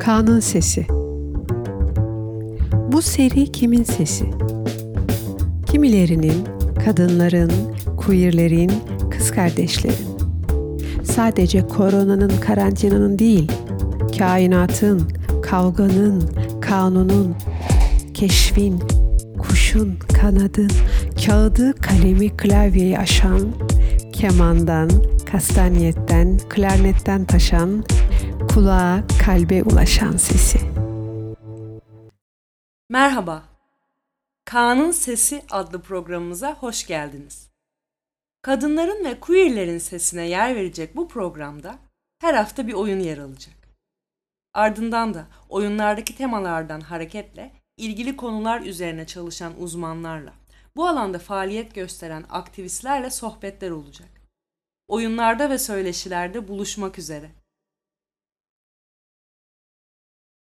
Kaan'ın sesi. Bu seri kimin sesi? Kimilerinin, kadınların, queerlerin, kız kardeşlerin. Sadece koronanın, karantinanın değil, kainatın, kavganın, kanunun, keşfin, kuşun, kanadın, kağıdı, kalemi, klavyeyi aşan, kemandan, kastanyetten, klarnetten taşan, kulağa, kalbe ulaşan sesi. Merhaba, Kaan'ın Sesi adlı programımıza hoş geldiniz. Kadınların ve queerlerin sesine yer verecek bu programda her hafta bir oyun yer alacak. Ardından da oyunlardaki temalardan hareketle ilgili konular üzerine çalışan uzmanlarla, bu alanda faaliyet gösteren aktivistlerle sohbetler olacak. Oyunlarda ve söyleşilerde buluşmak üzere.